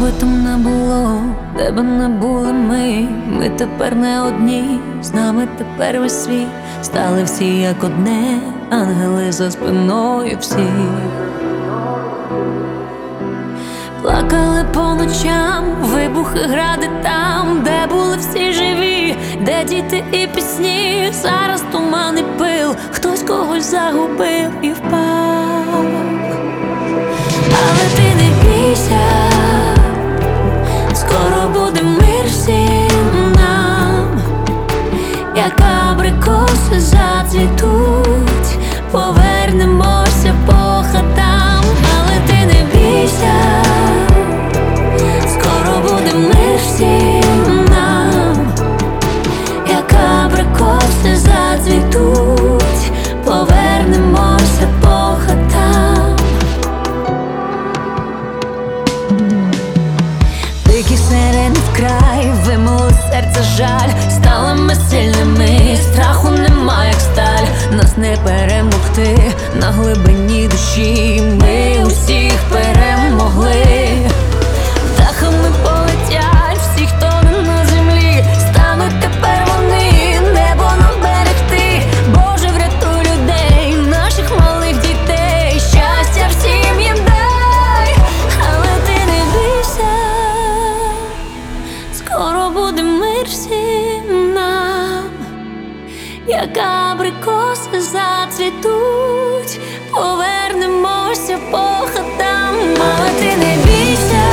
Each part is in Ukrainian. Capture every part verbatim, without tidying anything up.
би там не було, де би не були ми, ми тепер не одні, з нами тепер весь світ. Стали всі як одне, ангели за спиною всі. Плакали по ночам, вибухи, гради там, де були всі живі, де діти і пісні. Зараз туман і пил, хтось когось загубив і впав. Але ти не бійся, скоро буде мир всім нам, як абрикоси зацвітуть, повернемося по хатам. Але ти не бійся, скоро буде мир всім нам, як абрикоси зацвітуть, повернемося по хатам. Дикі сирени вкрай, вимили серця жаль, стали ми сильними, страху нема, як сталь. Нас не перемогти на глибині душі, ми усіх перемогли. Птахами полетять всі, хто не на землі, стануть тепер вони небо нам берегти. Боже, врятуй людей, наших малих дітей, щастя всім їм дай. Але ти не бійся, скоро буде мир всім нам, як абрикоси зацвітуть, повернемося по хатам. Але ти не бійся,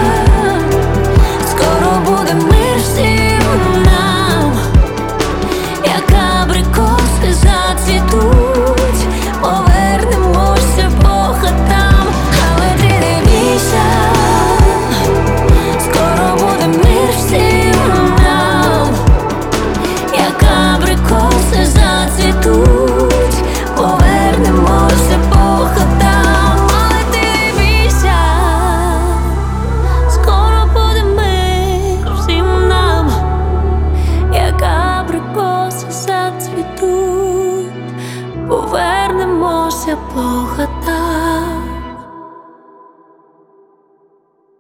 скоро буде мир всім нам, як абрикоси зацвітуть, повернемося по хатам. Але ти не бійся, скоро буде мир всім нам, як абрикоси зацвітуть, повернемося по хатам. Але ти не бійся, скоро буде мир всім нам, як абрикоси зацвітуть, повернемося по